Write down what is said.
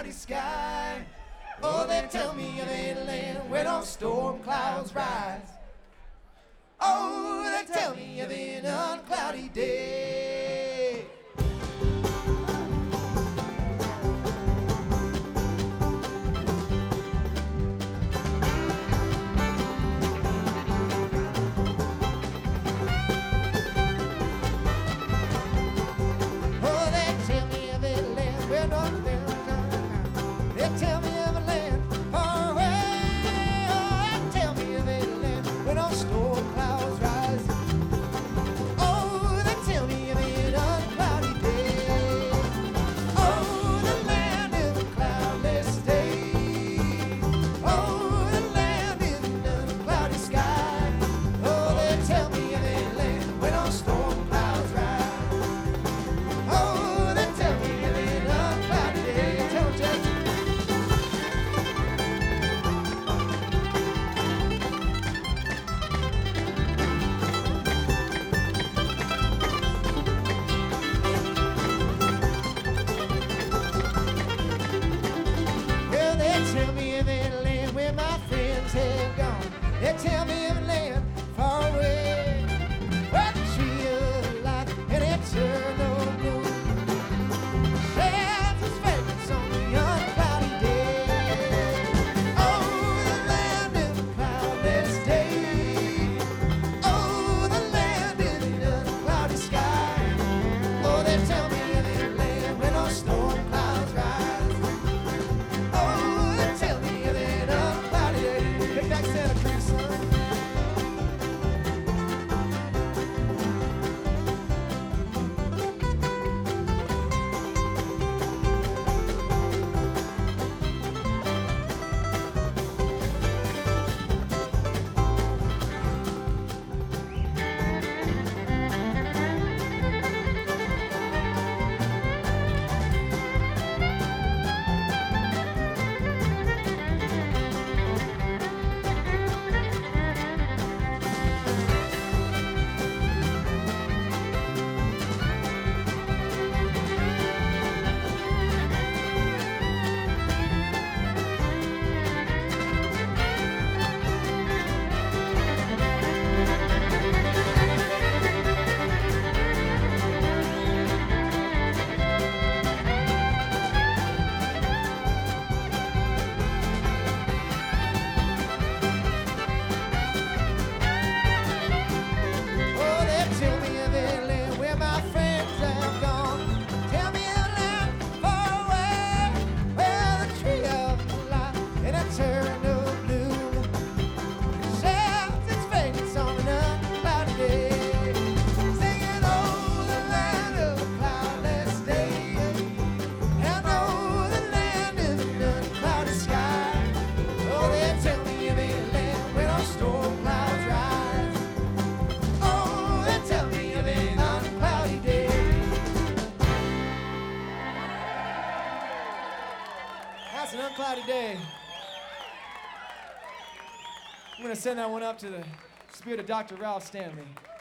uncloudy sky. Oh, they tell me of a land where no storm clouds rise. Oh, they tell me of an uncloudy day. Oh, they tell me of a land where no they tell me of a land far away. Oh, they tell me of a land where no storm clouds rise. Oh, they tell me of an uncloudy day. Oh, the land is a cloudless day. Oh, the land is an uncloudy sky. Oh, they tell me of a land where no storm clouds rise. Oh, they tell me of an uncloudy day. Tell me, Jack. Well, they tell me of a land where my friends have gone. They tell me of a land far away, where the tree of life and eternal bloom sheds its fragrance on the uncloudy day. Oh, the land is a cloudless day. Oh, the land is an uncloudy sky. Oh, they tell me of a land where no storm clouds rise. Oh, they tell me of an uncloudy day. Big back Santa Cruz, son. Oh, they tell me of a land where my friends have gone. Tell me of a land far away, where the tree of life and eternal bloom sheds its fragrance on an uncloudy day. Singing, oh, the land of a cloudless day. And oh, the land is an uncloudy sky. Oh, they tell me of a land where no storm clouds rise. Oh, they tell me of an uncloudy day. That's an uncloudy day. I'm gonna send that one up to the spirit of Dr. Ralph Stanley.